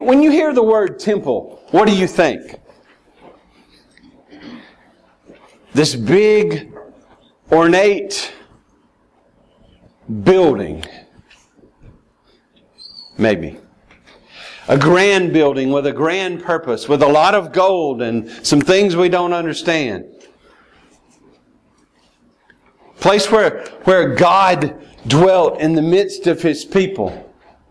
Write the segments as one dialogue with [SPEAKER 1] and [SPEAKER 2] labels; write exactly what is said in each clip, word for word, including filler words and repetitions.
[SPEAKER 1] When you hear the word temple, what do you think? This big, ornate building. Maybe. A grand building with a grand purpose, with a lot of gold and some things we don't understand. Place where, where God dwelt in the midst of His people.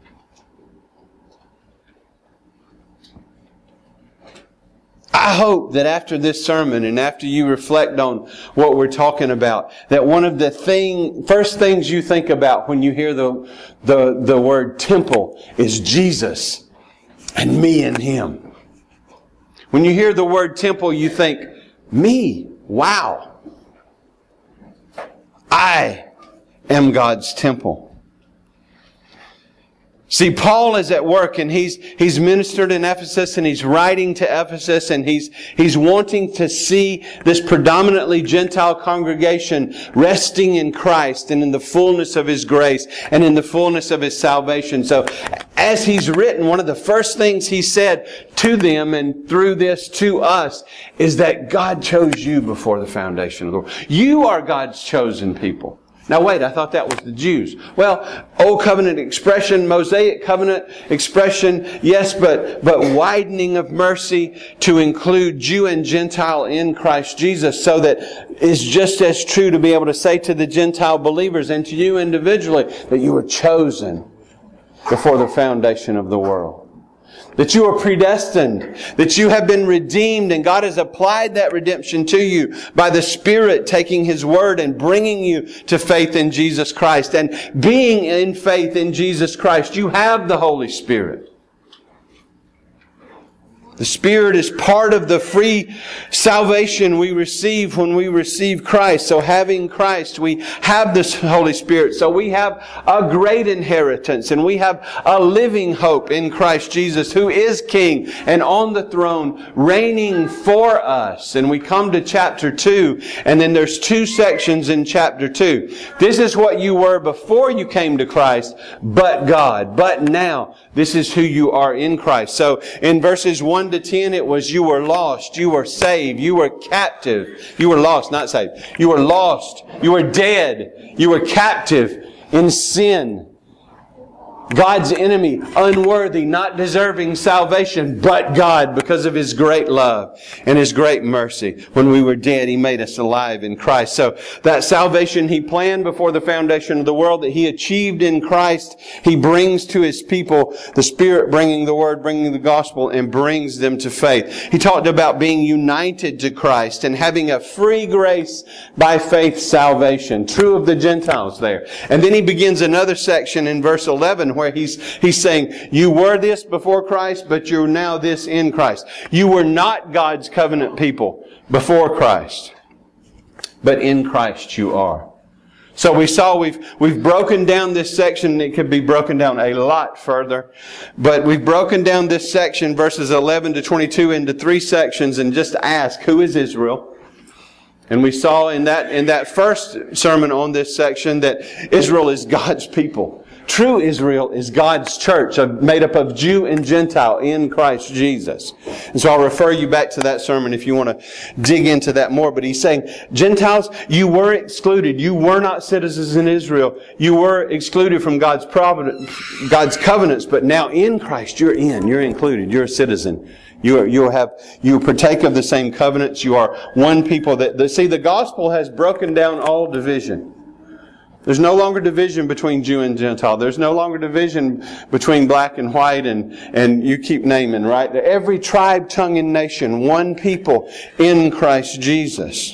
[SPEAKER 1] I hope that after this sermon and after you reflect on what we're talking about, that one of the thing, first things you think about when you hear the, the, the word temple is Jesus and me and Him. When you hear the word temple, you think, me, wow. I am God's temple. See, Paul is at work and he's he's ministered in Ephesus and he's writing to Ephesus and he's he's wanting to see this predominantly Gentile congregation resting in Christ and in the fullness of His grace and in the fullness of His salvation. So as he's written, one of the first things he said to them and through this to us is that God chose you before the foundation of the world. You are God's chosen people. Now wait, I thought that was the Jews. Well, Old Covenant expression, Mosaic Covenant expression, yes, but, but widening of mercy to include Jew and Gentile in Christ Jesus, so that it's just as true to be able to say to the Gentile believers and to you individually that you were chosen before the foundation of the world. That you are predestined, that you have been redeemed, and God has applied that redemption to you by the Spirit taking His Word and bringing you to faith in Jesus Christ. And being in faith in Jesus Christ, you have the Holy Spirit. The Spirit is part of the free salvation we receive when we receive Christ. So having Christ, we have this Holy Spirit. So we have a great inheritance and we have a living hope in Christ Jesus, who is King and on the throne reigning for us. And we come to chapter two, and then there's two sections in chapter two. This is what you were before you came to Christ, but God. But now, this is who you are in Christ. So in verses one to ten, it was you were lost, you were saved, you were captive. You were lost, not saved. You were lost, you were dead, you were captive in sin. God's enemy, unworthy, not deserving salvation, but God, because of His great love and His great mercy. When we were dead, He made us alive in Christ. So that salvation He planned before the foundation of the world, that He achieved in Christ, He brings to His people, the Spirit bringing the Word, bringing the gospel, and brings them to faith. He talked about being united to Christ and having a free grace by faith salvation. True of the Gentiles there. And then He begins another section in verse eleven where he's, he's saying, you were this before Christ, but you're now this in Christ. You were not God's covenant people before Christ, but in Christ you are. So we saw we've, we've broken down this section. It could be broken down a lot further, but we've broken down this section, verses eleven to twenty-two, into three sections and just ask, who is Israel? And we saw in that, in that first sermon on this section that Israel is God's people. True Israel is God's church, made up of Jew and Gentile in Christ Jesus. And so I'll refer you back to that sermon if you want to dig into that more. But he's saying, Gentiles, you were excluded. You were not citizens in Israel. You were excluded from God's providence, God's covenants. But now in Christ, you're in. You're included. You're a citizen. You are, you have, you partake of the same covenants. You are one people that, that, see, the gospel has broken down all division. There's no longer division between Jew and Gentile. There's no longer division between black and white, and, and you keep naming, right? Every tribe, tongue, and nation, one people in Christ Jesus.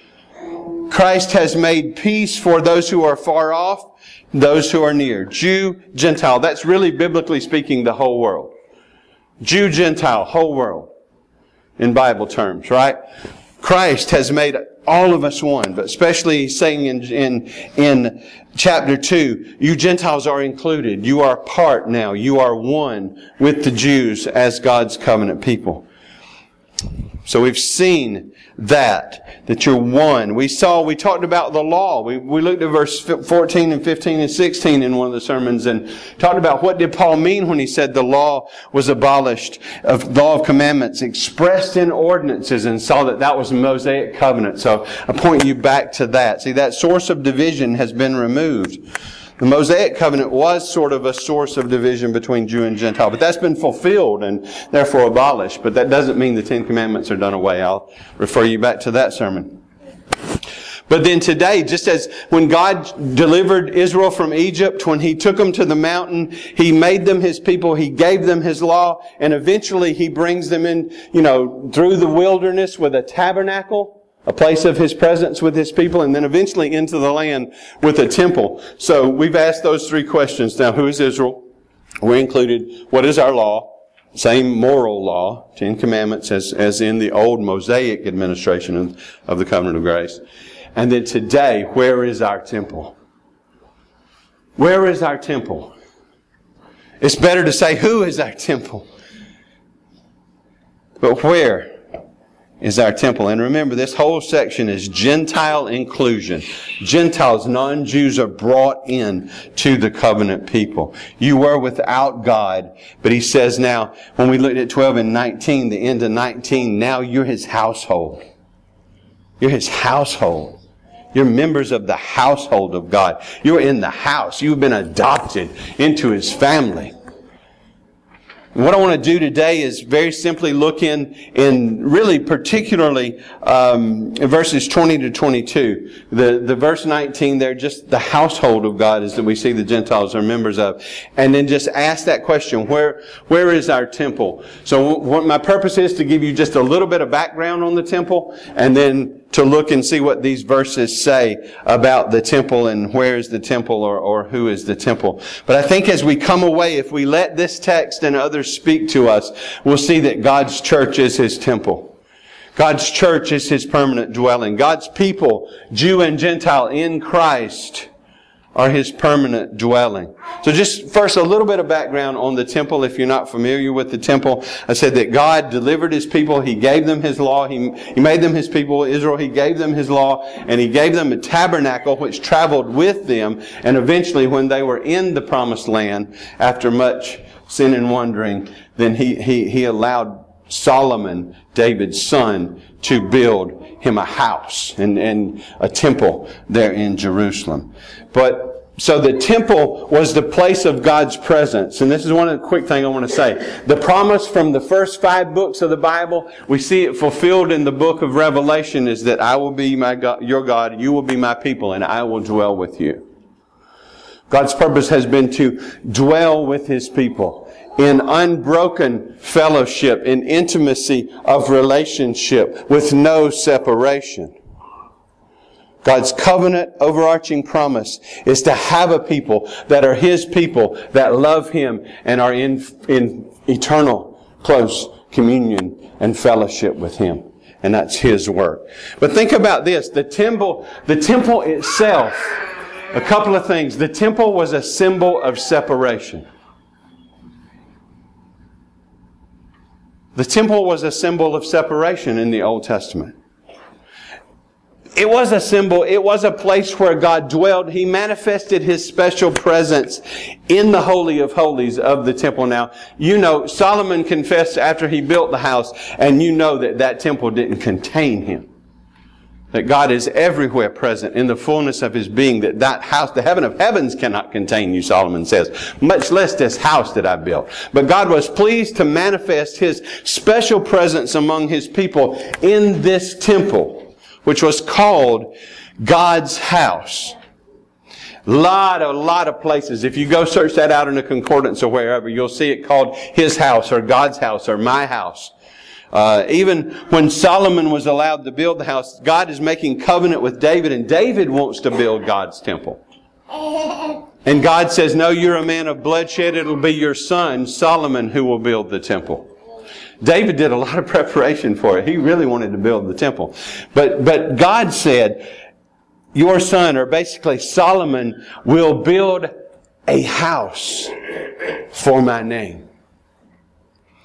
[SPEAKER 1] Christ has made peace for those who are far off, those who are near. Jew, Gentile. That's really, biblically speaking, the whole world. Jew, Gentile, whole world. In Bible terms, right? Christ has made all of us one, but especially he's saying in, in, in chapter two, you Gentiles are included. You are part now. You are one with the Jews as God's covenant people. So we've seen that, that you're one. We saw, we talked about the law. We, we looked at verse fourteen and fifteen and sixteen in one of the sermons and talked about what did Paul mean when he said the law was abolished, of law of commandments expressed in ordinances, and saw that that was a Mosaic covenant. So I point you back to that. See, that source of division has been removed. The Mosaic covenant was sort of a source of division between Jew and Gentile, but that's been fulfilled and therefore abolished. But that doesn't mean the Ten Commandments are done away. I'll refer you back to that sermon. But then today, just as when God delivered Israel from Egypt, when He took them to the mountain, He made them His people, He gave them His law, and eventually He brings them in, you know, through the wilderness with a tabernacle, a place of His presence with His people, and then eventually into the land with a temple. So we've asked those three questions. Now, who is Israel? We included, what is our law? Same moral law, Ten Commandments, as, as in the old Mosaic administration of, of the Covenant of Grace. And then today, where is our temple? Where is our temple? It's better to say, who is our temple? But where is our temple? And remember, this whole section is Gentile inclusion. Gentiles, non-Jews, are brought in to the covenant people. You were without God, but He says now, when we looked at twelve and nineteen, the end of nineteen, now you're His household. You're His household. You're members of the household of God. You're in the house. You've been adopted into His family. What I want to do today is very simply look in, in really particularly um, verses twenty to twenty-two. The, the verse nineteen there, just the household of God is that we see the Gentiles are members of. And then just ask that question, where where is our temple? So what my purpose is to give you just a little bit of background on the temple, and then to look and see what these verses say about the temple and where is the temple, or, or who is the temple. But I think as we come away, if we let this text and others speak to us, we'll see that God's church is His temple. God's church is His permanent dwelling. God's people, Jew and Gentile in Christ, are His permanent dwelling. So just first a little bit of background on the temple if you're not familiar with the temple. I said that God delivered His people. He gave them His law. He, he made them His people, Israel. He gave them His law, and He gave them a tabernacle which traveled with them. And eventually when they were in the promised land, after much sin and wandering, then He, he, he allowed Solomon, David's son, to build him a house and, and a temple there in Jerusalem. But so the temple was the place of God's presence. And this is one of the quick thing I want to say. The promise from the first five books of the Bible, we see it fulfilled in the book of Revelation, is that I will be my God, your God, you will be my people, and I will dwell with you. God's purpose has been to dwell with His people in unbroken fellowship, in intimacy of relationship, with no separation. God's covenant overarching promise is to have a people that are His people, that love Him and are in, in eternal close communion and fellowship with Him. And that's His work. But think about this. The temple, the temple itself, a couple of things. The temple was a symbol of separation. The temple was a symbol of separation in the Old Testament. It was a symbol. It was a place where God dwelled. He manifested His special presence in the Holy of Holies of the temple. Now, you know, Solomon confessed after he built the house, and you know that that temple didn't contain Him. That God is everywhere present in the fullness of His being. That that house, the heaven of heavens cannot contain you, Solomon says. Much less this house that I built. But God was pleased to manifest His special presence among His people in this temple, which was called God's house. Lot, a lot of places. If you go search that out in a concordance or wherever, you'll see it called His house or God's house or my house. Uh, even when Solomon was allowed to build the house, God is making covenant with David, and David wants to build God's temple. And God says, no, you're a man of bloodshed. It'll be your son, Solomon, who will build the temple. David did a lot of preparation for it. He really wanted to build the temple. But, but God said, your son, or basically Solomon, will build a house for my name.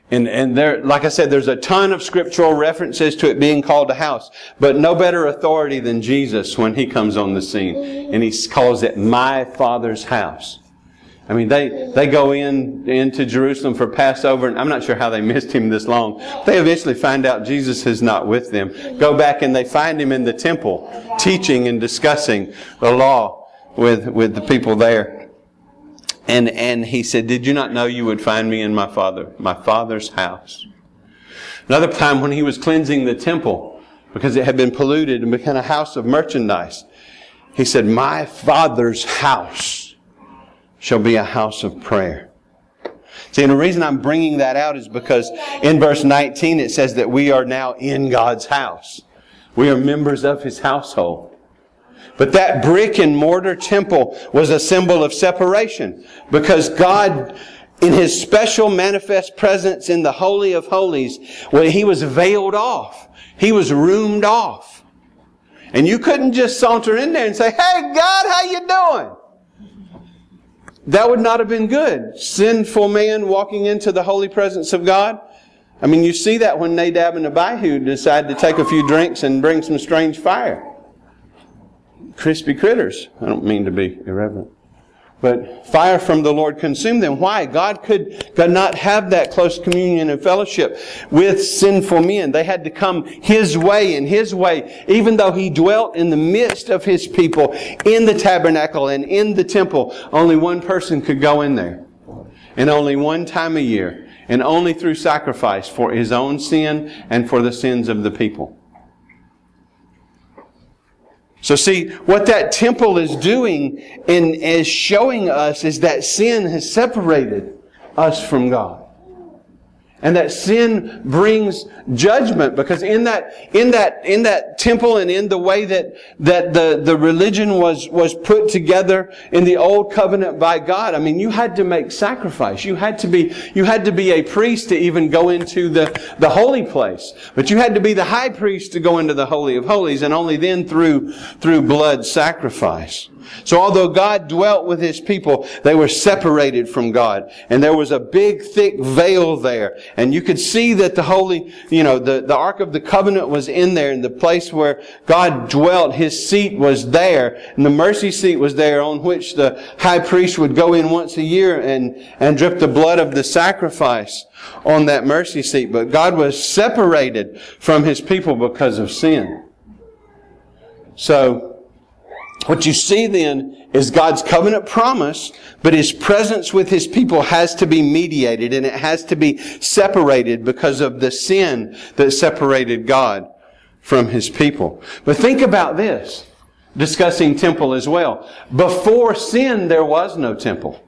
[SPEAKER 1] And, and there, like I said, there's a ton of scriptural references to it being called a house. But no better authority than Jesus when He comes on the scene. And He calls it my Father's house. I mean, they, they go in into Jerusalem for Passover, and I'm not sure how they missed Him this long. They eventually find out Jesus is not with them. Go back and they find Him in the temple, teaching and discussing the law with, with the people there. And, and He said, did you not know you would find me in my Father, my Father's house? Another time when He was cleansing the temple, because it had been polluted and become a house of merchandise, He said, my Father's house shall be a house of prayer. See, and the reason I'm bringing that out is because in verse nineteen it says that we are now in God's house. We are members of His household. But that brick and mortar temple was a symbol of separation, because God, in His special manifest presence in the Holy of Holies, when He was veiled off, He was roomed off. And you couldn't just saunter in there and say, hey God, how you doing? That would not have been good. Sinful man walking into the holy presence of God. I mean, you see that when Nadab and Abihu decide to take a few drinks and bring some strange fire. Crispy critters. I don't mean to be irreverent. But fire from the Lord consumed them. Why? God could, could not have that close communion and fellowship with sinful men. They had to come His way and His way. Even though He dwelt in the midst of His people, in the tabernacle and in the temple, only one person could go in there. And only one time a year. And only through sacrifice for his own sin and for the sins of the people. So see, what that temple is doing and is showing us is that sin has separated us from God. And that sin brings judgment, because in that, in that, in that temple and in the way that, that the, the religion was, was put together in the old covenant by God, I mean, you had to make sacrifice. You had to be, you had to be a priest to even go into the, the holy place. But you had to be the high priest to go into the Holy of Holies, and only then through, through blood sacrifice. So although God dwelt with His people, they were separated from God. And there was a big, thick veil there. And you could see that the holy, you know, the, the Ark of the Covenant was in there. And the place where God dwelt, His seat was there. And the mercy seat was there, on which the high priest would go in once a year and, and drip the blood of the sacrifice on that mercy seat. But God was separated from His people because of sin. So what you see then is God's covenant promise, but His presence with His people has to be mediated, and it has to be separated because of the sin that separated God from His people. But think about this, discussing temple as well. Before sin, there was no temple.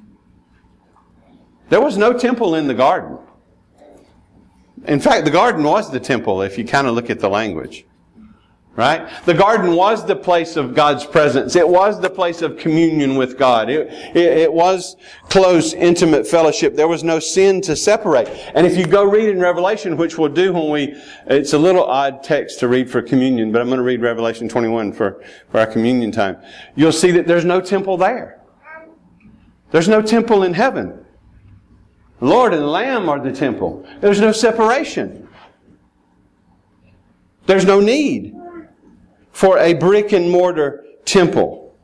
[SPEAKER 1] There was no temple in the garden. In fact, the garden was the temple, if you kind of look at the language. Right? The garden was the place of God's presence. It was the place of communion with God. It, it, it was close, intimate fellowship. There was no sin to separate. And if you go read in Revelation, which we'll do when we, it's a little odd text to read for communion, but I'm going to read Revelation twenty-one for, for our communion time. You'll see that there's no temple there. There's no temple in heaven. The Lord and the Lamb are the temple. There's no separation. There's no need for a brick and mortar temple.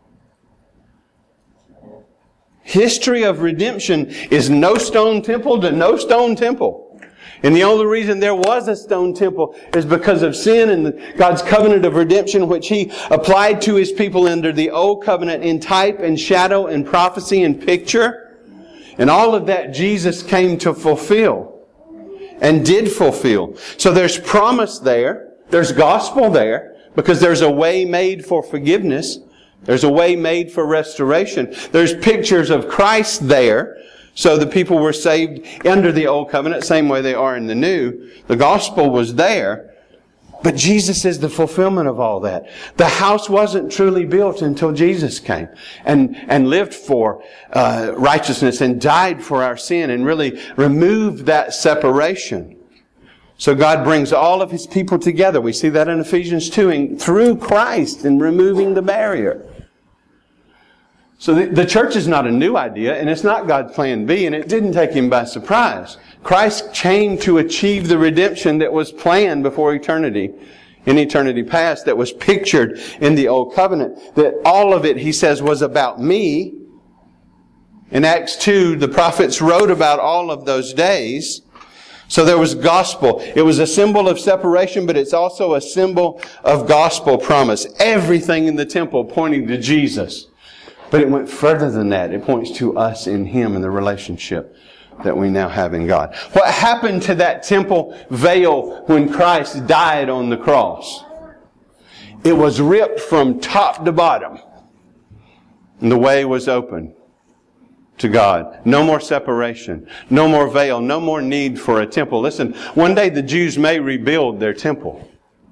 [SPEAKER 1] History of redemption is no stone temple to no stone temple. And the only reason there was a stone temple is because of sin and the, God's covenant of redemption, which He applied to His people under the old covenant in type and shadow and prophecy and picture. And all of that Jesus came to fulfill and did fulfill. So there's promise there. There's gospel there. Because there's a way made for forgiveness. There's a way made for restoration. There's pictures of Christ there. So the people were saved under the old covenant, same way they are in the new. The gospel was there. But Jesus is the fulfillment of all that. The house wasn't truly built until Jesus came and, and lived for uh, righteousness and died for our sin and really removed that separation. So God brings all of His people together. We see that in Ephesians two, and through Christ in removing the barrier. So the, the church is not a new idea, and it's not God's plan B, and it didn't take Him by surprise. Christ came to achieve the redemption that was planned before eternity, in eternity past, that was pictured in the Old Covenant. That all of it, he says, was about me. In Acts two, the prophets wrote about all of those days. So there was gospel. It was a symbol of separation, but it's also a symbol of gospel promise. Everything in the temple pointing to Jesus. But it went further than that. It points to us in Him and the relationship that we now have in God. What happened to that temple veil when Christ died on the cross? It was ripped from top to bottom. And the way was open to God. No more separation. No more veil. No more need for a temple. Listen, one day the Jews may rebuild their temple.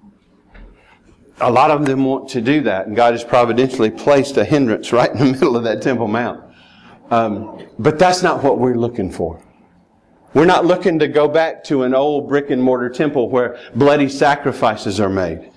[SPEAKER 1] A lot of them want to do that, and God has providentially placed a hindrance right in the middle of that Temple Mount. Um, but that's not what we're looking for. We're not looking to go back to an old brick and mortar temple where bloody sacrifices are made.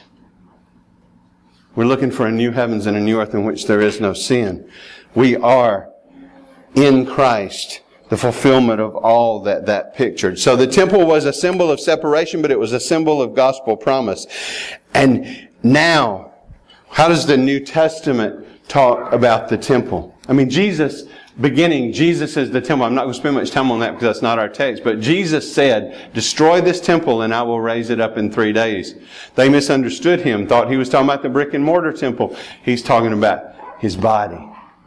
[SPEAKER 1] We're looking for a new heavens and a new earth in which there is no sin. We are in Christ, the fulfillment of all that that pictured. So the temple was a symbol of separation, but it was a symbol of gospel promise. And now, how does the New Testament talk about the temple? I mean, Jesus, beginning, Jesus is the temple. I'm not going to spend much time on that because that's not our text. But Jesus said, destroy this temple and I will raise it up in three days. They misunderstood Him, thought He was talking about the brick and mortar temple. He's talking about His body.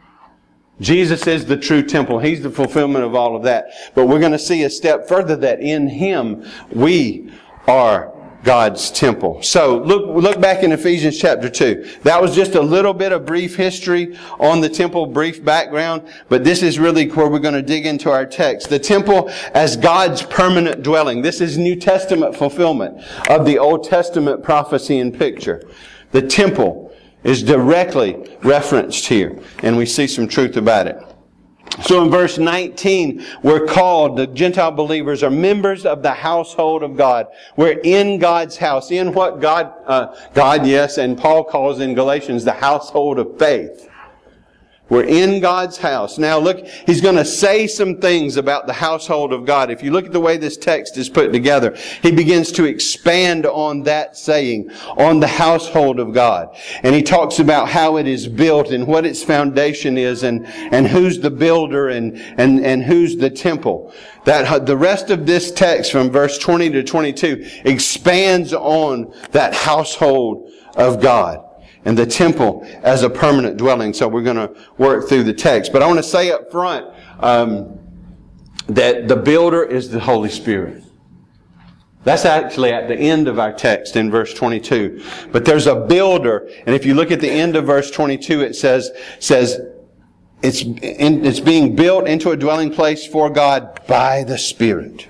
[SPEAKER 1] Jesus is the true temple. He's the fulfillment of all of that. But we're going to see a step further that in Him we are God's temple. So look, look back in Ephesians chapter two. That was just a little bit of brief history on the temple, brief background. But this is really where we're going to dig into our text. The temple as God's permanent dwelling. This is New Testament fulfillment of the Old Testament prophecy and picture. The temple is directly referenced here. And we see some truth about it. So in verse nineteen, we're called, the Gentile believers are members of the household of God. We're in God's house. In what God, uh, God, yes, and Paul calls in Galatians the household of faith. We're in God's house. Now look, he's going to say some things about the household of God. If you look at the way this text is put together, he begins to expand on that saying, on the household of God. And he talks about how it is built and what its foundation is and, and who's the builder and, and, and who's the temple. That the rest of this text from verse twenty to twenty-two expands on that household of God. And the temple as a permanent dwelling. So we're going to work through the text. But I want to say up front um, that the builder is the Holy Spirit. That's actually at the end of our text in verse twenty-two. But there's a builder. And if you look at the end of verse twenty-two, it says, says it's, in, it's being built into a dwelling place for God by the Spirit.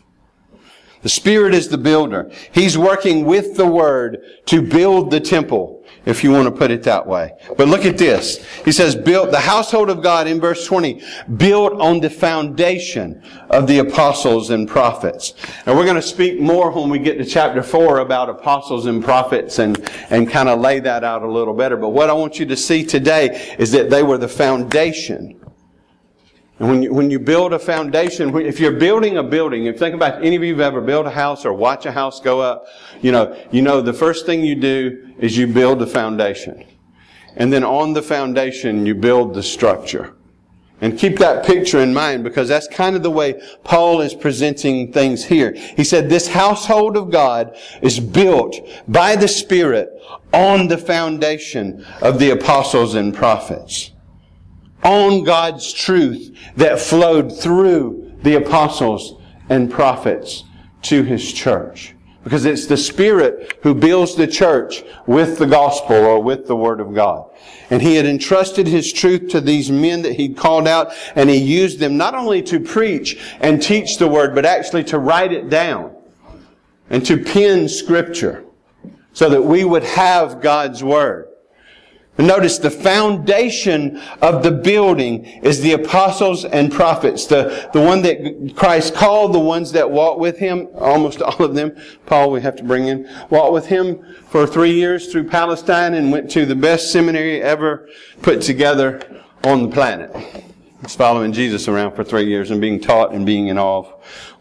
[SPEAKER 1] The Spirit is the builder. He's working with the Word to build the temple, if you want to put it that way. But look at this. He says, built the household of God in verse twenty, built on the foundation of the apostles and prophets. And we're going to speak more when we get to chapter four about apostles and prophets and, and kind of lay that out a little better. But what I want you to see today is that they were the foundation. And when you, when you build a foundation, if you're building a building, if you think about any of you who've ever built a house or watch a house go up, you know, you know the first thing you do is you build the foundation. And then on the foundation, you build the structure. And keep that picture in mind because that's kind of the way Paul is presenting things here. He said this household of God is built by the Spirit on the foundation of the apostles and prophets. On God's truth that flowed through the apostles and prophets to His church. Because it's the Spirit who builds the church with the gospel or with the Word of God. And He had entrusted His truth to these men that He'd called out, and He used them not only to preach and teach the Word, but actually to write it down and to pen Scripture so that we would have God's Word. But notice the foundation of the building is the apostles and prophets. The, the one that Christ called, the ones that walked with Him, almost all of them, Paul we have to bring in, walked with Him for three years through Palestine and went to the best seminary ever put together on the planet. He's following Jesus around for three years and being taught and being in awe of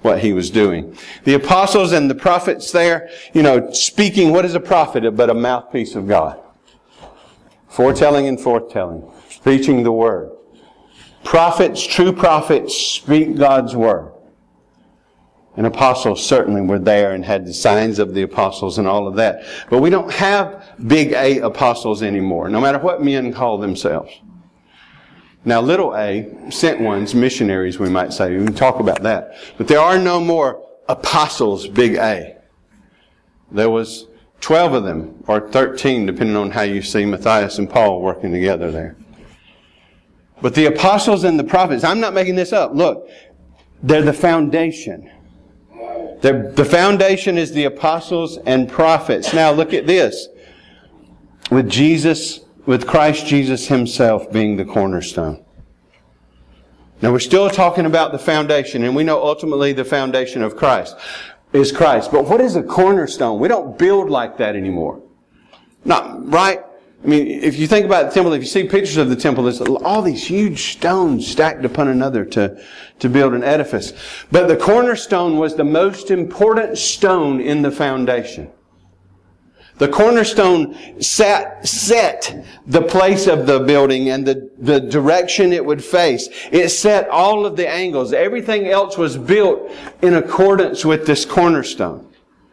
[SPEAKER 1] what He was doing. The apostles and the prophets there, you know, speaking, what is a prophet but a mouthpiece of God? Foretelling and forthtelling. Preaching the Word. Prophets, true prophets, speak God's Word. And apostles certainly were there and had the signs of the apostles and all of that. But we don't have big A apostles anymore, no matter what men call themselves. Now, little a, sent ones, missionaries we might say. We can talk about that. But there are no more apostles, big A. There was twelve of them, or thirteen, depending on how you see Matthias and Paul working together there. But the apostles and the prophets, I'm not making this up. Look, they're the foundation. They're, the foundation is the apostles and prophets. Now look at this. With Jesus, with Christ Jesus Himself being the cornerstone. Now we're still talking about the foundation, and we know ultimately the foundation of Christ is Christ. But what is a cornerstone? We don't build like that anymore. Not, right? I mean, if you think about the temple, if you see pictures of the temple, there's all these huge stones stacked upon another to, to build an edifice. But the cornerstone was the most important stone in the foundation. The cornerstone sat, set the place of the building and the, the direction it would face. It set all of the angles. Everything else was built in accordance with this cornerstone.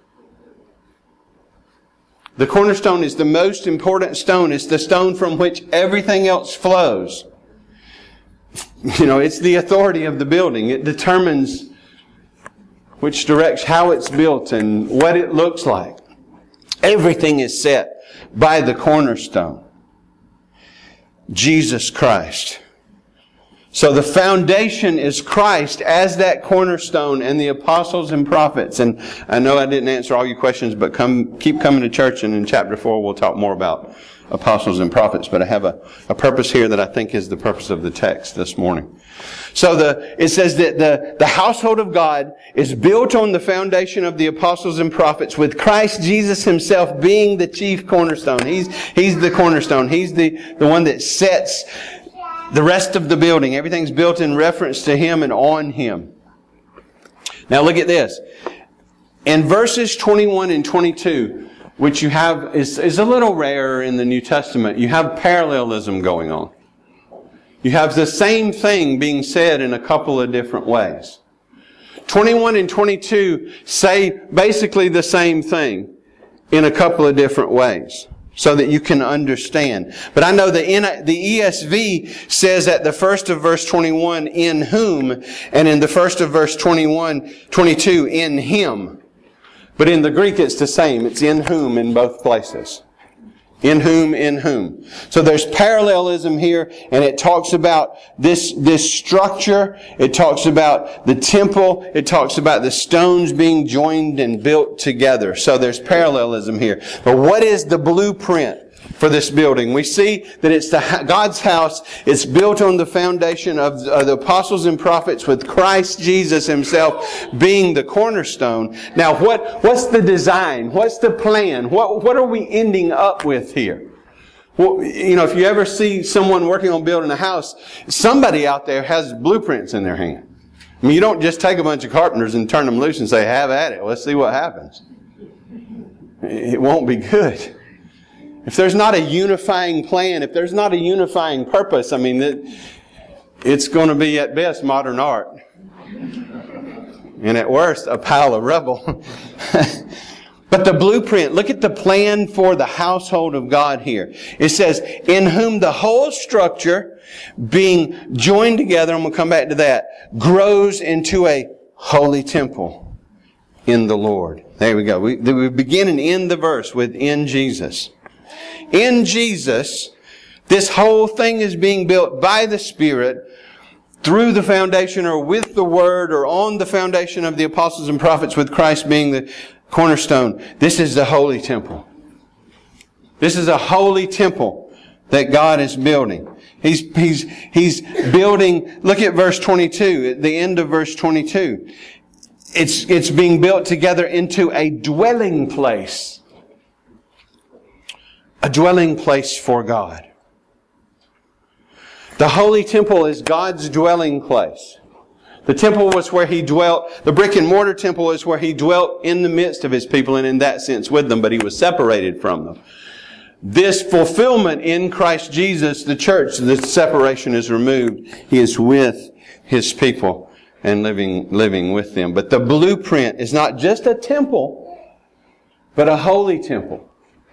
[SPEAKER 1] The cornerstone is the most important stone. It's the stone from which everything else flows. You know, it's the authority of the building. It determines which direction, how it's built and what it looks like. Everything is set by the cornerstone. Jesus Christ. So the foundation is Christ as that cornerstone and the apostles and prophets. And I know I didn't answer all your questions, but come, keep coming to church, and in chapter four we'll talk more about apostles and prophets. But I have a, a purpose here that I think is the purpose of the text this morning. So the, it says that the, the household of God is built on the foundation of the apostles and prophets, with Christ Jesus Himself being the chief cornerstone. He's, He's the cornerstone. He's the, the one that sets the rest of the building. Everything's built in reference to Him and on Him. Now look at this. In verses twenty-one and twenty-two, which you have is, is a little rarer in the New Testament, you have parallelism going on. You have the same thing being said in a couple of different ways. twenty-one and twenty-two say basically the same thing in a couple of different ways, so that you can understand. But I know the, the E S V says at the first of verse twenty-one, in whom, and in the first of verse twenty-one, twenty-two, in Him. But in the Greek it's the same. It's in whom in both places. In whom, in whom. So there's parallelism here, and it talks about this, this structure. It talks about the temple. It talks about the stones being joined and built together. So there's parallelism here. But what is the blueprint for this building? We see that it's the God's house. It's built on the foundation of the apostles and prophets, with Christ Jesus Himself being the cornerstone. Now, what, what's the design? What's the plan? What, what are we ending up with here? Well, you know, if you ever see someone working on building a house, somebody out there has blueprints in their hand. I mean, you don't just take a bunch of carpenters and turn them loose and say, have at it. Let's see what happens. It won't be good. If there's not a unifying plan, if there's not a unifying purpose, I mean, it, it's going to be at best modern art. And at worst, a pile of rubble. But the blueprint, look at the plan for the household of God here. It says, in whom the whole structure, being joined together, I'm going to come back to that, grows into a holy temple in the Lord. There we go. We, we begin and end the verse with in Jesus. In Jesus, this whole thing is being built by the Spirit through the foundation, or with the Word, or on the foundation of the apostles and prophets, with Christ being the cornerstone. This is the holy temple. This is a holy temple that God is building. He's, he's, he's building, look at verse twenty-two, at the end of verse twenty-two. It's, it's being built together into a dwelling place. A dwelling place for God. The holy temple is God's dwelling place. The temple was where He dwelt. The brick and mortar temple is where He dwelt in the midst of His people and in that sense with them, but He was separated from them. This fulfillment in Christ Jesus, the church, the separation is removed. He is with His people and living, living with them. But the blueprint is not just a temple, but a holy temple.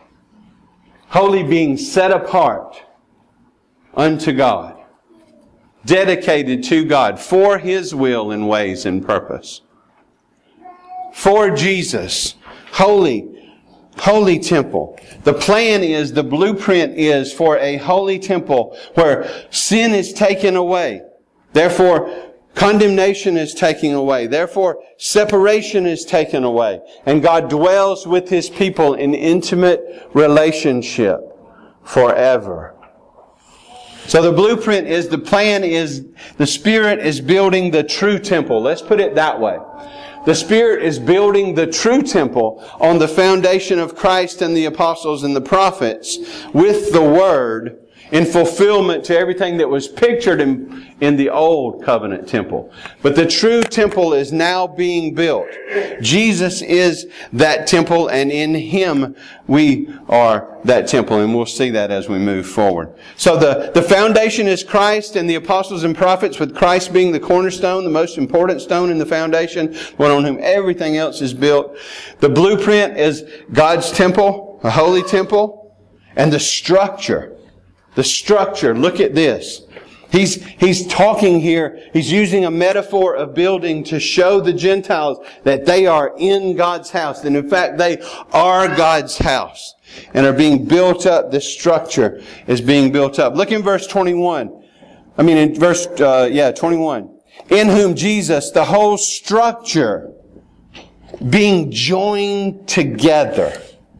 [SPEAKER 1] Holy being set apart unto God. Dedicated to God for His will and ways and purpose. For Jesus. Holy. Holy temple. The plan is, the blueprint is for a holy temple where sin is taken away. Therefore, condemnation is taken away. Therefore, separation is taken away. And God dwells with His people in intimate relationship forever. So the blueprint is, the plan is, the Spirit is building the true temple. Let's put it that way. The Spirit is building the true temple on the foundation of Christ and the apostles and the prophets with the Word in fulfillment to everything that was pictured in, in the old covenant temple. But the true temple is now being built. Jesus is that temple, and in Him we are that temple, and we'll see that as we move forward. So the, the foundation is Christ and the apostles and prophets, with Christ being the cornerstone, the most important stone in the foundation, one on whom everything else is built. The blueprint is God's temple, a holy temple, and the structure. The structure, look at this. He's, he's talking here, he's using a metaphor of building to show the Gentiles that they are in God's house. And in fact, they are God's house and are being built up. This structure is being built up. Look in verse twenty-one. I mean in verse, uh, yeah, twenty-one. In whom Jesus, the whole structure, being joined together,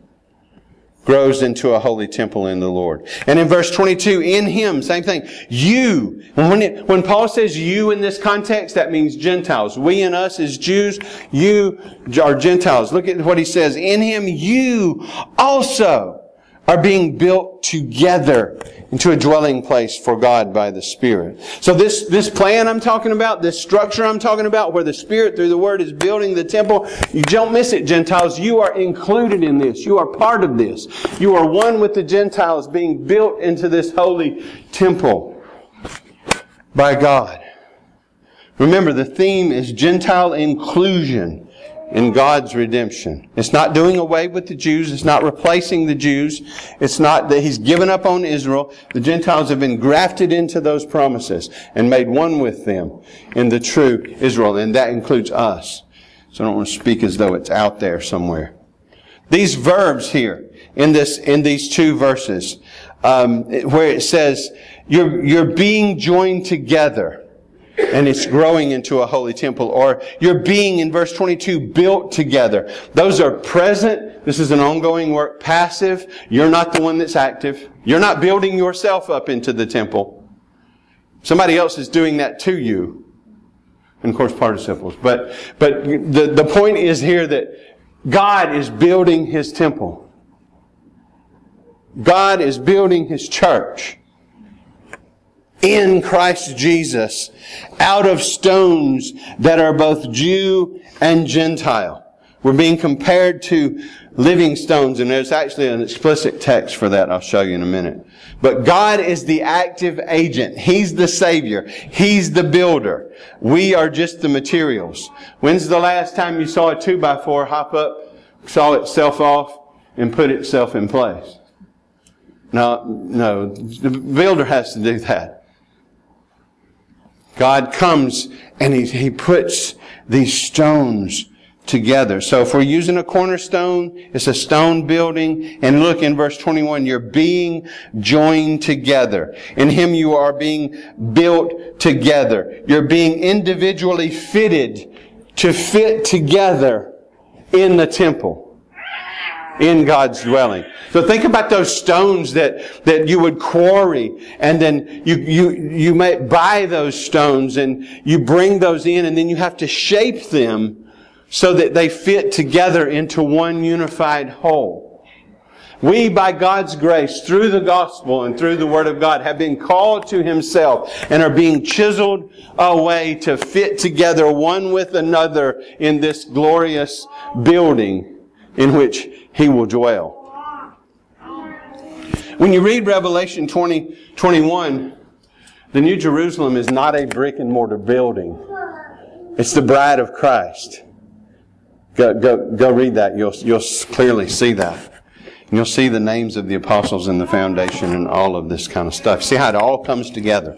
[SPEAKER 1] grows into a holy temple in the Lord. And in verse twenty-two, in Him, same thing. You. When, it, when Paul says you in this context, that means Gentiles. We and us as Jews, you are Gentiles. Look at what he says. In Him, you also are being built together into a dwelling place for God by the Spirit. So this, this plan I'm talking about, this structure I'm talking about, where the Spirit through the Word is building the temple, you don't miss it, Gentiles. You are included in this. You are part of this. You are one with the Gentiles being built into this holy temple by God. Remember, the theme is Gentile inclusion in God's redemption. It's not doing away with the Jews. It's not replacing the Jews. It's not that He's given up on Israel. The Gentiles have been grafted into those promises and made one with them in the true Israel. And that includes us. So I don't want to speak as though it's out there somewhere. These verbs here in this, in these two verses, um, where it says, you're, you're being joined together. And it's growing into a holy temple. Or you're being, in verse twenty-two, built together. Those are present. This is an ongoing work. Passive. You're not the one that's active. You're not building yourself up into the temple. Somebody else is doing that to you. And of course participles. But, but the, the point is here that God is building His temple. God is building His church. In Christ Jesus, out of stones that are both Jew and Gentile. We're being compared to living stones, and there's actually an explicit text for that I'll show you in a minute. But God is the active agent. He's the Savior. He's the builder. We are just the materials. When's the last time you saw a two by four hop up, saw itself off, and put itself in place? No, no. The builder has to do that. God comes and He, he puts these stones together. So if we're using a cornerstone, it's a stone building. And look in verse twenty-one, you're being joined together. In Him you are being built together. You're being individually fitted to fit together in the temple. In God's dwelling. So think about those stones that, that you would quarry, and then you, you, you may buy those stones and you bring those in, and then you have to shape them so that they fit together into one unified whole. We, by God's grace, through the gospel and through the Word of God, have been called to Himself and are being chiseled away to fit together one with another in this glorious building in which He will dwell. When you read Revelation twenty, twenty-one, the New Jerusalem is not a brick and mortar building. It's the bride of Christ. Go, go, go read that. You'll, you'll clearly see that. And you'll see the names of the apostles in the foundation and all of this kind of stuff. See how it all comes together.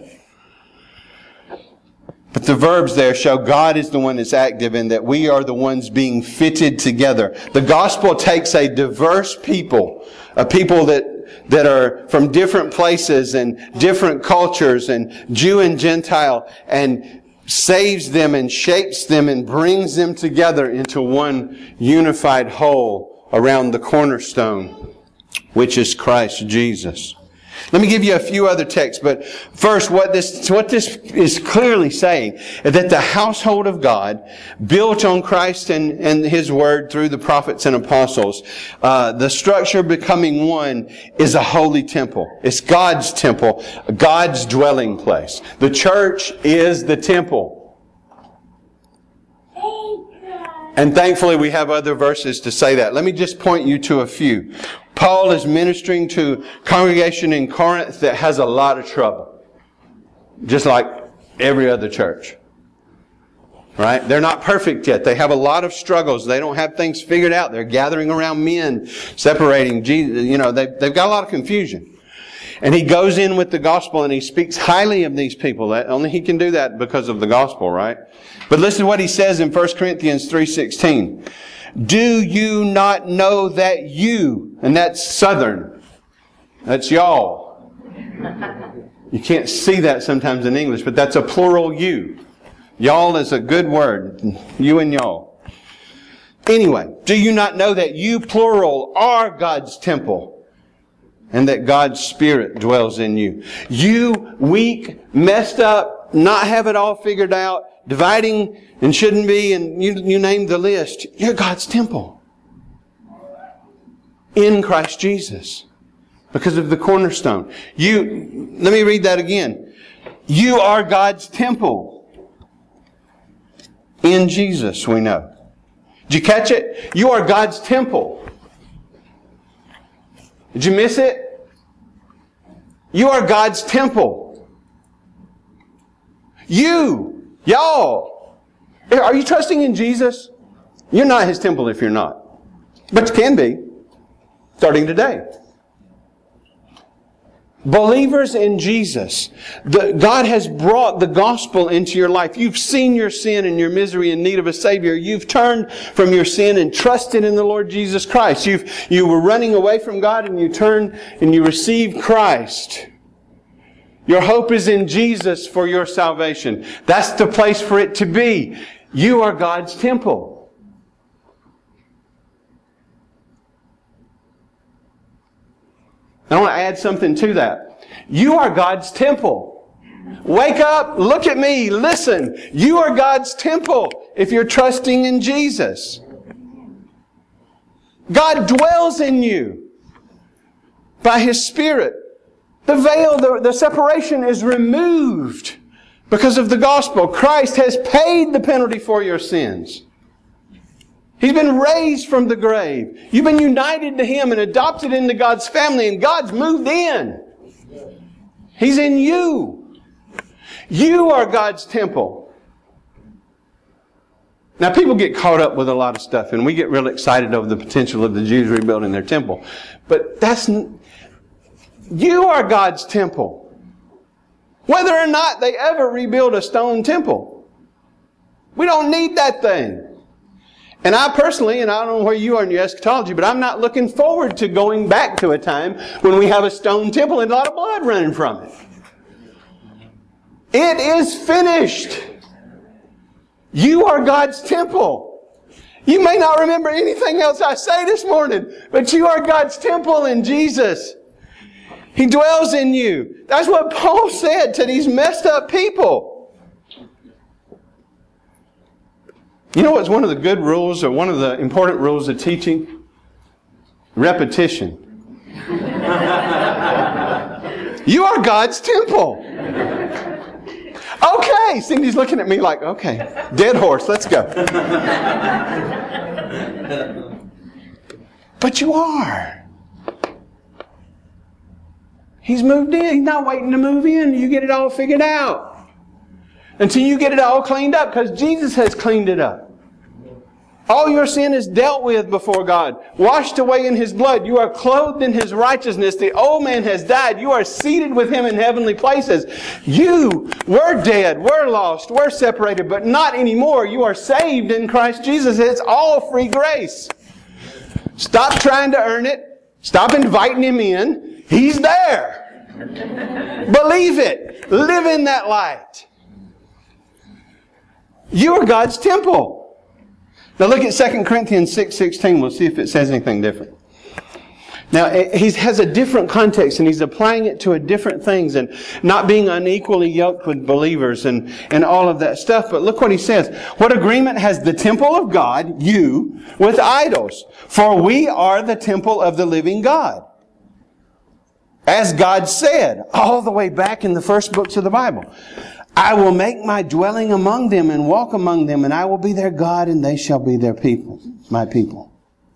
[SPEAKER 1] But the verbs there show God is the one that's active and that we are the ones being fitted together. The gospel takes a diverse people, a people that, that are from different places and different cultures and Jew and Gentile, and saves them and shapes them and brings them together into one unified whole around the cornerstone, which is Christ Jesus. Let me give you a few other texts, but first what this, what this is clearly saying is that the household of God, built on Christ and, and His Word through the prophets and apostles, uh, the structure becoming one is a holy temple. It's God's temple, God's dwelling place. The church is the temple. And thankfully we have other verses to say that. Let me just point you to a few. Paul is ministering to a congregation in Corinth that has a lot of trouble. Just like every other church. Right? They're not perfect yet. They have a lot of struggles. They don't have things figured out. They're gathering around men, separating Jesus. You know, they've, they've got a lot of confusion. And he goes in with the gospel and he speaks highly of these people. That, only he can do that because of the gospel, right? But listen to what he says in First Corinthians three sixteen. Do you not know that you, and that's Southern, that's y'all. You can't see that sometimes in English, but that's a plural you. Y'all is a good word. You and y'all. Anyway, do you not know that you, plural, are God's temple, and that God's Spirit dwells in you? You, weak, messed up, not have it all figured out, dividing and shouldn't be, and you, you name the list. You're God's temple. In Christ Jesus. Because of the cornerstone. You, let me read that again. You are God's temple. In Jesus, we know. Did you catch it? You are God's temple. Did you miss it? You are God's temple. You, y'all, are you trusting in Jesus? You're not His temple if you're not. But you can be, starting today. Believers in Jesus, the, God has brought the gospel into your life. You've seen your sin and your misery in need of a Savior. You've turned from your sin and trusted in the Lord Jesus Christ. You've, you were running away from God and you turned and you received Christ. Your hope is in Jesus for your salvation. That's the place for it to be. You are God's temple. I want to add something to that. You are God's temple. Wake up, look at me, listen. You are God's temple if you're trusting in Jesus. God dwells in you by His Spirit. The veil, the, the separation is removed because of the gospel. Christ has paid the penalty for your sins. He's been raised from the grave. You've been united to Him and adopted into God's family, and God's moved in. He's in you. You are God's temple. Now, people get caught up with a lot of stuff, and we get real excited over the potential of the Jews rebuilding their temple. But that's... You are God's temple. Whether or not they ever rebuild a stone temple. We don't need that thing. And I personally, and I don't know where you are in your eschatology, but I'm not looking forward to going back to a time when we have a stone temple and a lot of blood running from it. It is finished. You are God's temple. You may not remember anything else I say this morning, but you are God's temple in Jesus. He dwells in you. That's what Paul said to these messed up people. You know what's one of the good rules or one of the important rules of teaching? Repetition. You are God's temple. Okay. Cindy's looking at me like, okay, dead horse, let's go. But you are. He's moved in. He's not waiting to move in. You get it all figured out. Until you get it all cleaned up, because Jesus has cleaned it up. All your sin is dealt with before God. Washed away in His blood. You are clothed in His righteousness. The old man has died. You are seated with Him in heavenly places. You were dead. We're lost. We're separated. But not anymore. You are saved in Christ Jesus. It's all free grace. Stop trying to earn it. Stop inviting Him in. He's there. Believe it. Live in that light. You are God's temple. Now look at Second Corinthians six sixteen. We'll see if it says anything different. Now he has a different context and he's applying it to a different things and not being unequally yoked with believers and, and all of that stuff. But look what he says. What agreement has the temple of God, you, with idols? For we are the temple of the living God. As God said, all the way back in the first books of the Bible. I will make my dwelling among them and walk among them, and I will be their God, and they shall be their people, my people.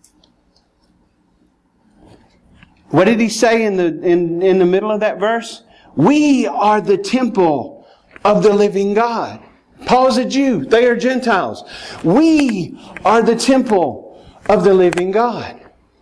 [SPEAKER 1] What did he say in the in, in the middle of that verse? We are the temple of the living God. Paul's a Jew. They are Gentiles. We are the temple of the living God.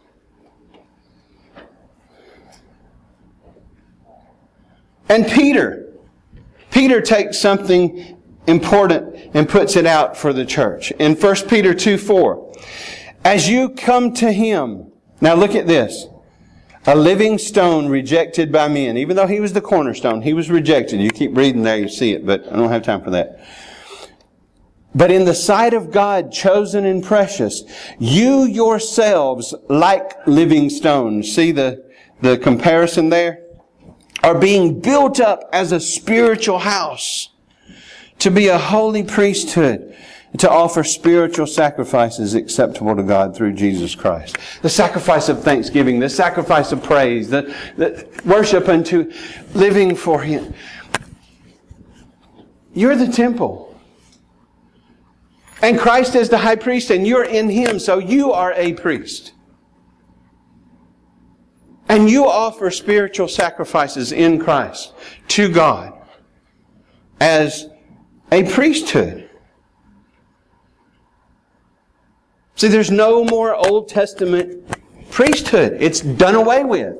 [SPEAKER 1] And Peter... Peter takes something important and puts it out for the church. In First Peter two four, as you come to Him, now look at this, a living stone rejected by men. Even though He was the cornerstone, He was rejected. You keep reading there, you see it, but I don't have time for that. But in the sight of God, chosen and precious, you yourselves, like living stones. See the, the comparison there? Are being built up as a spiritual house to be a holy priesthood, to offer spiritual sacrifices acceptable to God through Jesus Christ. The sacrifice of thanksgiving, the sacrifice of praise, the, the worship unto living for Him. You're the temple. And Christ is the high priest and you're in Him, so you are a priest. And you offer spiritual sacrifices in Christ to God as a priesthood. See, there's no more Old Testament priesthood. It's done away with.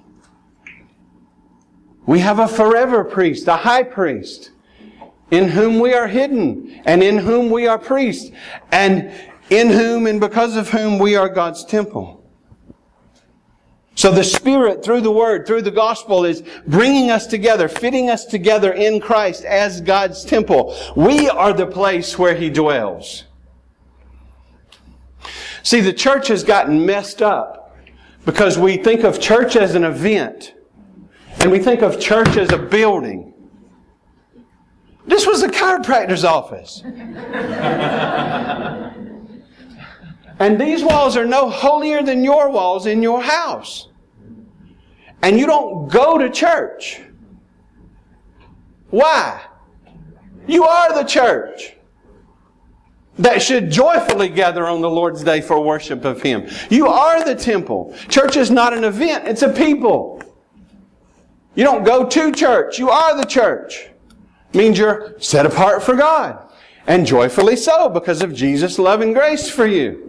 [SPEAKER 1] We have a forever priest, a high priest, in whom we are hidden and in whom we are priests and in whom and because of whom we are God's temple. So the Spirit, through the Word, through the Gospel, is bringing us together, fitting us together in Christ as God's temple. We are the place where He dwells. See, the church has gotten messed up because we think of church as an event and we think of church as a building. This was a chiropractor's office. And these walls are no holier than your walls in your house. And you don't go to church. Why? You are the church that should joyfully gather on the Lord's Day for worship of Him. You are the temple. Church is not an event, it's a people. You don't go to church, you are the church. It means you're set apart for God. And joyfully so because of Jesus' love and grace for you.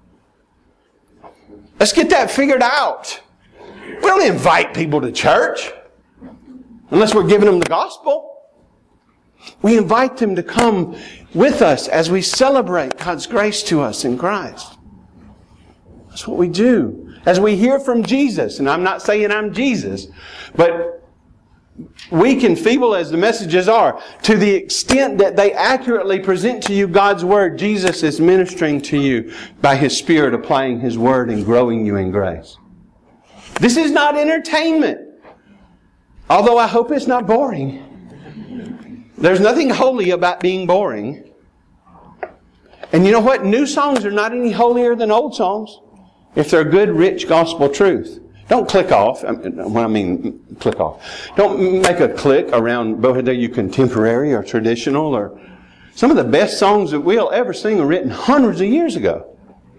[SPEAKER 1] Let's get that figured out. We don't invite people to church unless we're giving them the gospel. We invite them to come with us as we celebrate God's grace to us in Christ. That's what we do. As we hear from Jesus, and I'm not saying I'm Jesus, but weak and feeble as the messages are, to the extent that they accurately present to you God's Word, Jesus is ministering to you by His Spirit, applying His Word and growing you in grace. This is not entertainment. Although I hope it's not boring. There's nothing holy about being boring. And you know what? New songs are not any holier than old songs if they're good, rich gospel truth. Don't click off. I mean, when I mean click off. Don't make a click around whether you're contemporary or traditional. Or some of the best songs that we'll ever sing are written hundreds of years ago.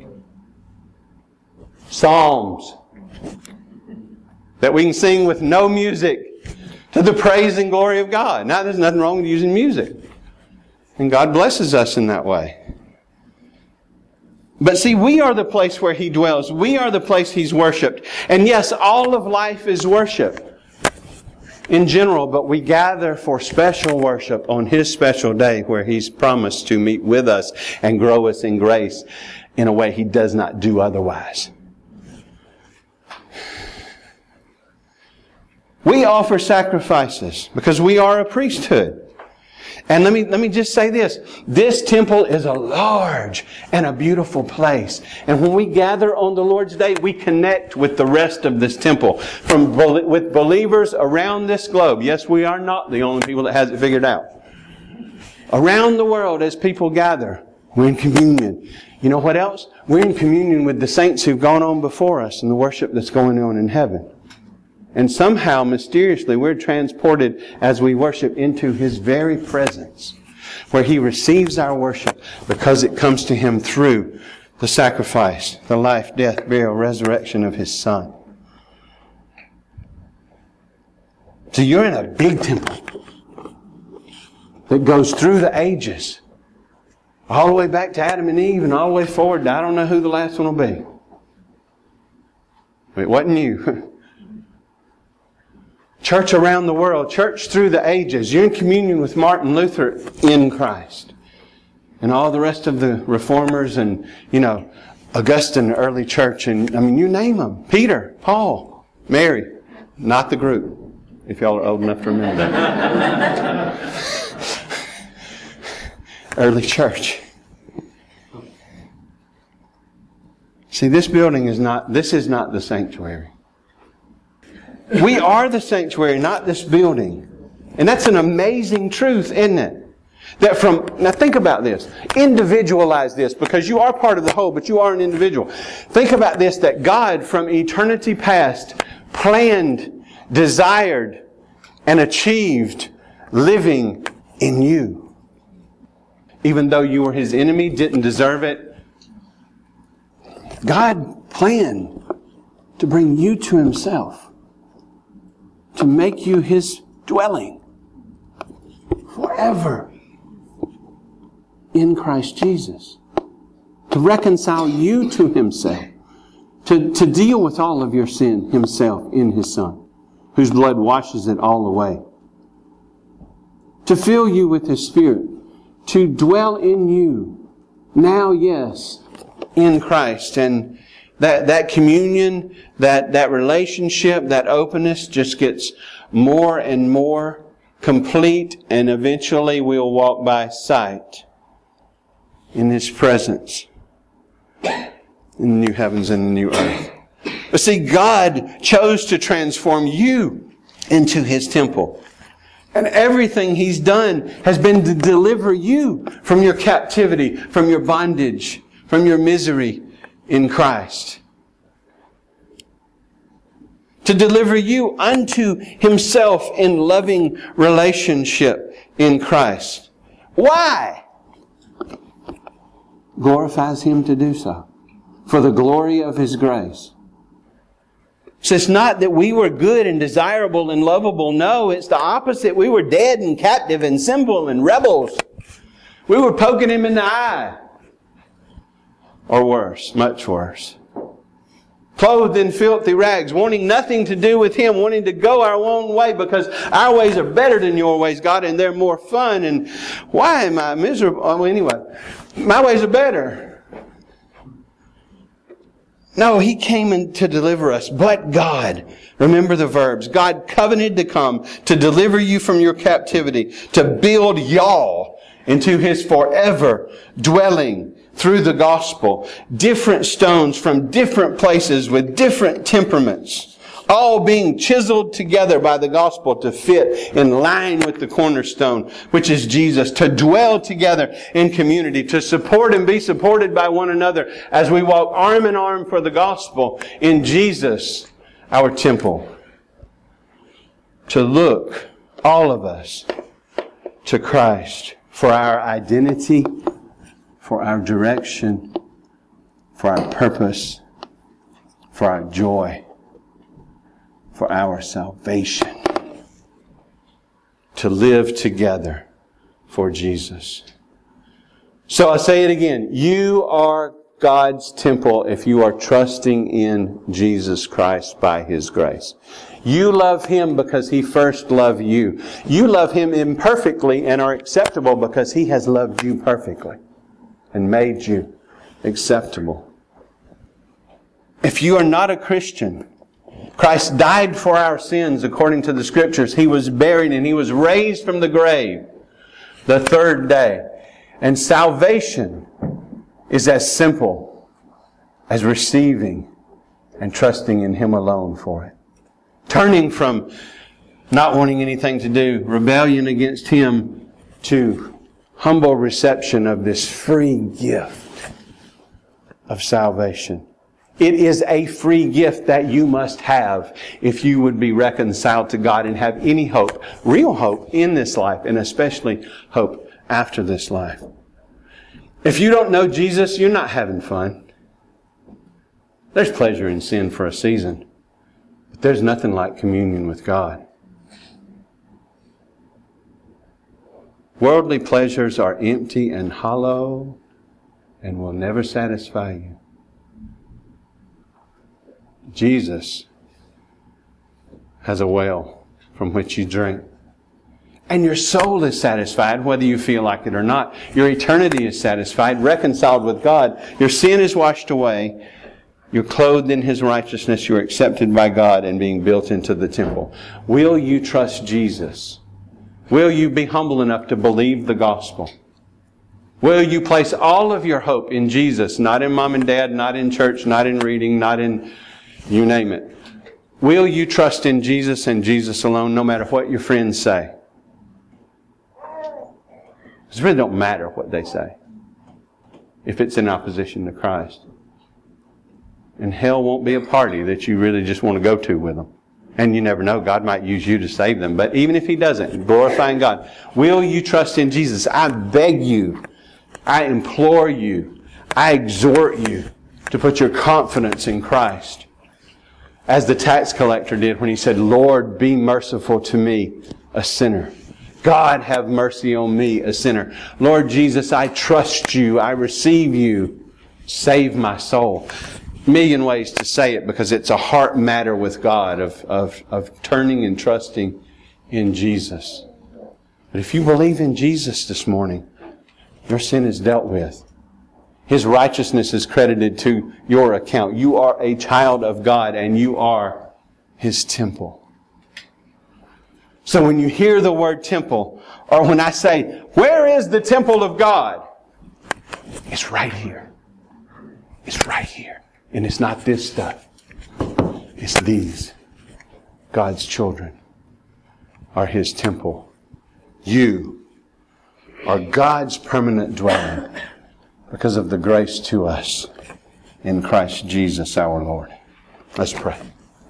[SPEAKER 1] Psalms that we can sing with no music to the praise and glory of God. Now, there's nothing wrong with using music. And God blesses us in that way. But see, we are the place where He dwells. We are the place He's worshipped. And yes, all of life is worship in general, but we gather for special worship on His special day where He's promised to meet with us and grow us in grace in a way He does not do otherwise. We offer sacrifices because we are a priesthood. And let me, let me just say this. This temple is a large and a beautiful place. And when we gather on the Lord's Day, we connect with the rest of this temple. From, with believers around this globe. Yes, we are not the only people that has it figured out. Around the world as people gather, we're in communion. You know what else? We're in communion with the saints who've gone on before us and the worship that's going on in heaven. And somehow, mysteriously, we're transported as we worship into His very presence, where He receives our worship because it comes to Him through the sacrifice, the life, death, burial, resurrection of His Son. So you're in a big temple that goes through the ages, all the way back to Adam and Eve and all the way forward to I don't know who the last one will be. It wasn't you. Church around the world, church through the ages. You're in communion with Martin Luther in Christ. And all the rest of the reformers and, you know, Augustine, early church. And, I mean, you name them. Peter, Paul, Mary. Not the group, if y'all are old enough to remember that. Early church. See, this building is not, this is not the sanctuary. We are the sanctuary, not this building. And that's an amazing truth, isn't it? That from, now think about this. Individualize this, because you are part of the whole, but you are an individual. Think about this, that God from eternity past planned, desired, and achieved living in you. Even though you were His enemy, didn't deserve it. God planned to bring you to Himself. To make you His dwelling forever in Christ Jesus. To reconcile you to Himself. To, to deal with all of your sin Himself in His Son, whose blood washes it all away. To fill you with His Spirit. To dwell in you. Now, yes, in Christ. And That that communion, that, that relationship, that openness just gets more and more complete, and eventually we'll walk by sight in His presence in the new heavens and the new earth. But see, God chose to transform you into His temple. And everything He's done has been to deliver you from your captivity, from your bondage, from your misery, in Christ. To deliver you unto Himself in loving relationship in Christ. Why? Glorifies Him to do so. For the glory of His grace. So it's not that we were good and desirable and lovable. No, it's the opposite. We were dead and captive and sinful and rebels. We were poking Him in the eye. Or worse, much worse. Clothed in filthy rags, wanting nothing to do with Him, wanting to go our own way because our ways are better than your ways, God, and they're more fun. And why am I miserable? Oh, anyway, my ways are better. No, He came in to deliver us. But God, remember the verbs. God covenanted to come to deliver you from your captivity, to build y'all into His forever dwelling through the gospel. Different stones from different places with different temperaments. All being chiseled together by the gospel to fit in line with the cornerstone, which is Jesus. To dwell together in community. To support and be supported by one another as we walk arm in arm for the gospel in Jesus. our temple. To look, all of us, to Christ for our identity, for our direction, for our purpose, for our joy, for our salvation. To live together for Jesus. So I say it again. You are God's temple if you are trusting in Jesus Christ by His grace. You love Him because He first loved you. You love Him imperfectly and are acceptable because He has loved you perfectly and made you acceptable. If you are not a Christian, Christ died for our sins according to the Scriptures. He was buried and He was raised from the grave the third day. And salvation is as simple as receiving and trusting in Him alone for it. Turning from not wanting anything to do, rebellion against Him, to humble reception of this free gift of salvation. It is a free gift that you must have if you would be reconciled to God and have any hope, real hope in this life, and especially hope after this life. If you don't know Jesus, you're not having fun. There's pleasure in sin for a season, but there's nothing like communion with God. Worldly pleasures are empty and hollow and will never satisfy you. Jesus has a well from which you drink. And your soul is satisfied, whether you feel like it or not. Your eternity is satisfied, reconciled with God. Your sin is washed away. You're clothed in His righteousness. You're accepted by God and being built into the temple. Will you trust Jesus? Will you be humble enough to believe the gospel? Will you place all of your hope in Jesus, not in mom and dad, not in church, not in reading, not in you name it? Will you trust in Jesus and Jesus alone, no matter what your friends say? It really don't matter what they say if it's in opposition to Christ. And hell won't be a party that you really just want to go to with them. And you never know, God might use you to save them. But even if He doesn't, glorifying God, will you trust in Jesus? I beg you, I implore you, I exhort you to put your confidence in Christ. As the tax collector did when he said, Lord, be merciful to me, a sinner. God, have mercy on me, a sinner. Lord Jesus, I trust You. I receive You. Save my soul. A million ways to say it because it's a heart matter with God of, of, of turning and trusting in Jesus. But if you believe in Jesus this morning, your sin is dealt with. His righteousness is credited to your account. You are a child of God and you are His temple. So when you hear the word temple, or when I say, where is the temple of God? It's right here. It's right here. And it's not this stuff. It's these. God's children are His temple. You are God's permanent dwelling because of the grace to us in Christ Jesus our Lord. Let's pray.